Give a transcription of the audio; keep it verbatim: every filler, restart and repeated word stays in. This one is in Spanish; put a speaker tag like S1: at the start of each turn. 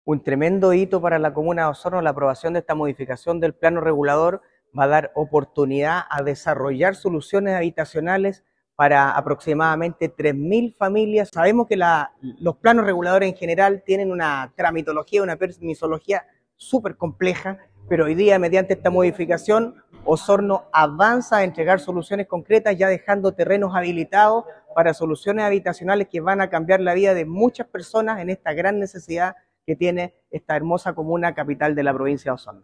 S1: Un tremendo hito para la comuna de Osorno. La aprobación de esta modificación del plano regulador va a dar oportunidad a desarrollar soluciones habitacionales para aproximadamente tres mil familias. Sabemos que la, los planos reguladores en general tienen una tramitología, una permisología súper compleja, pero hoy día, mediante esta modificación, Osorno avanza a entregar soluciones concretas, ya dejando terrenos habilitados para soluciones habitacionales que van a cambiar la vida de muchas personas en esta gran necesidad que tiene esta hermosa comuna capital de la provincia de Osorno.